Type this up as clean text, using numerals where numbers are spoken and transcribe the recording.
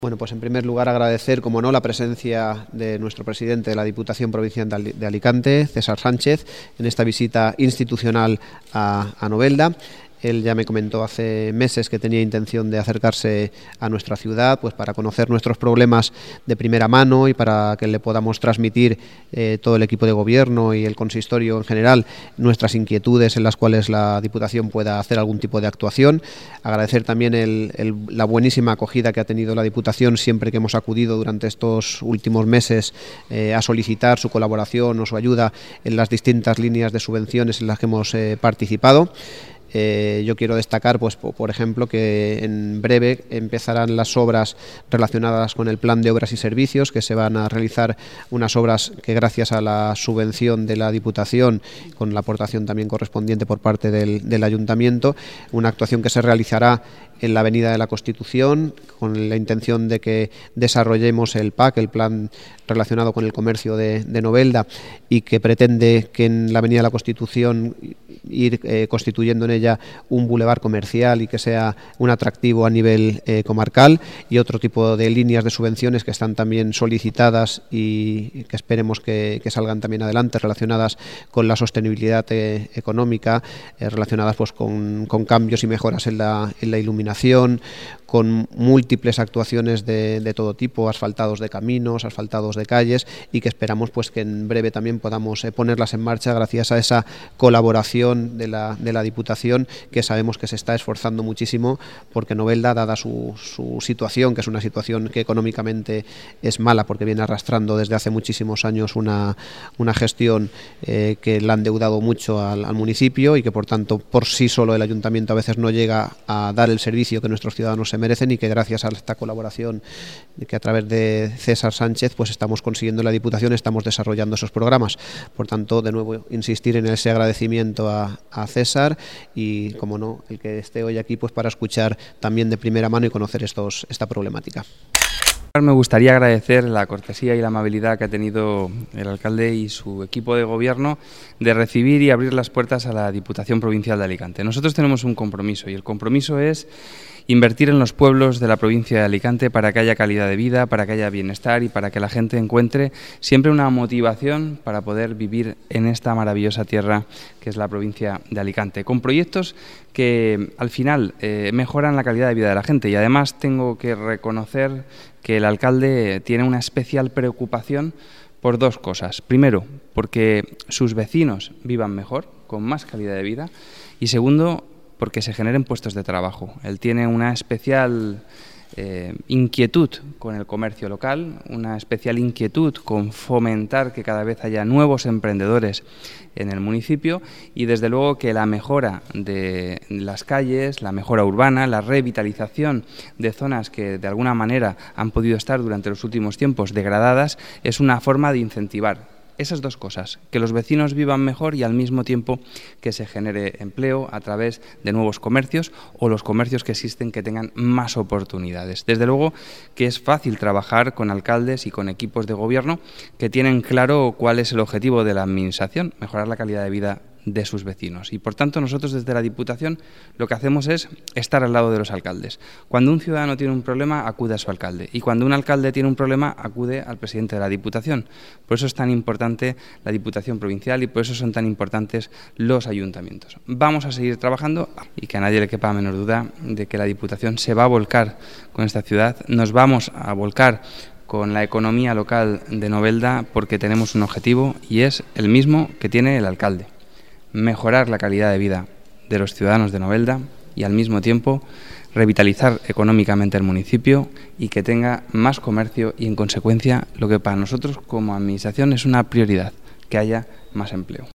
Bueno, pues en primer lugar agradecer, como no, la presencia de nuestro presidente de la Diputación Provincial de Alicante, César Sánchez, en esta visita institucional a Novelda. Él ya me comentó hace meses que tenía intención de acercarse a nuestra ciudad, pues para conocer nuestros problemas de primera mano y para que le podamos transmitir todo el equipo de gobierno y el consistorio en general nuestras inquietudes en las cuales la Diputación pueda hacer algún tipo de actuación. Agradecer también la buenísima acogida que ha tenido la Diputación siempre que hemos acudido durante estos últimos meses a solicitar su colaboración o su ayuda en las distintas líneas de subvenciones en las que hemos participado. Yo quiero destacar, pues, por ejemplo, que en breve empezarán las obras relacionadas con el Plan de Obras y Servicios, que se van a realizar unas obras que, gracias a la subvención de la Diputación, con la aportación también correspondiente por parte del Ayuntamiento, una actuación que se realizará en la Avenida de la Constitución, con la intención de que desarrollemos el PAC, el plan relacionado con el comercio de Novelda, y que pretende que en la Avenida de la Constitución ir constituyendo en ella un bulevar comercial y que sea un atractivo a nivel comarcal, y otro tipo de líneas de subvenciones que están también solicitadas y que esperemos que salgan también adelante, relacionadas con la sostenibilidad económica, relacionadas pues con cambios y mejoras en la iluminación, con múltiples actuaciones de todo tipo, asfaltados de caminos, asfaltados de calles, y que esperamos pues que en breve también podamos ponerlas en marcha gracias a esa colaboración de la Diputación, que sabemos que se está esforzando muchísimo porque Novelda, dada su situación, que es una situación que económicamente es mala porque viene arrastrando desde hace muchísimos años una gestión que la ha endeudado mucho al municipio, y que por tanto por sí solo el Ayuntamiento a veces no llega a dar el servicio que nuestros ciudadanos se merecen, y que gracias a esta colaboración que a través de César Sánchez pues estamos consiguiendo en la Diputación, estamos desarrollando esos programas. Por tanto, de nuevo insistir en ese agradecimiento a César, y como no, el que esté hoy aquí pues para escuchar también de primera mano y conocer esta problemática. Me gustaría agradecer la cortesía y la amabilidad que ha tenido el alcalde y su equipo de gobierno de recibir y abrir las puertas a la Diputación Provincial de Alicante. Nosotros tenemos un compromiso, y el compromiso es invertir en los pueblos de la provincia de Alicante para que haya calidad de vida, para que haya bienestar y para que la gente encuentre siempre una motivación para poder vivir en esta maravillosa tierra que es la provincia de Alicante, con proyectos que al final mejoran la calidad de vida de la gente. Y además tengo que reconocer que el alcalde tiene una especial preocupación por dos cosas. Primero, porque sus vecinos vivan mejor, con más calidad de vida, y segundo, porque se generen puestos de trabajo. Él tiene una especial inquietud con el comercio local, una especial inquietud con fomentar que cada vez haya nuevos emprendedores en el municipio, y desde luego que la mejora de las calles, la mejora urbana, la revitalización de zonas que de alguna manera han podido estar durante los últimos tiempos degradadas es una forma de incentivar esas dos cosas, que los vecinos vivan mejor y al mismo tiempo que se genere empleo a través de nuevos comercios, o los comercios que existen que tengan más oportunidades. Desde luego que es fácil trabajar con alcaldes y con equipos de gobierno que tienen claro cuál es el objetivo de la administración: mejorar la calidad de vida de sus vecinos. Y por tanto nosotros desde la Diputación lo que hacemos es estar al lado de los alcaldes. Cuando un ciudadano tiene un problema, acude a su alcalde, y cuando un alcalde tiene un problema, acude al presidente de la Diputación. Por eso es tan importante la Diputación Provincial y por eso son tan importantes los ayuntamientos. Vamos a seguir trabajando, y que a nadie le quepa la menor duda de que la Diputación se va a volcar con esta ciudad. Nos vamos a volcar con la economía local de Novelda, porque tenemos un objetivo, y es el mismo que tiene el alcalde: mejorar la calidad de vida de los ciudadanos de Novelda y al mismo tiempo revitalizar económicamente el municipio y que tenga más comercio, y en consecuencia lo que para nosotros como administración es una prioridad: que haya más empleo.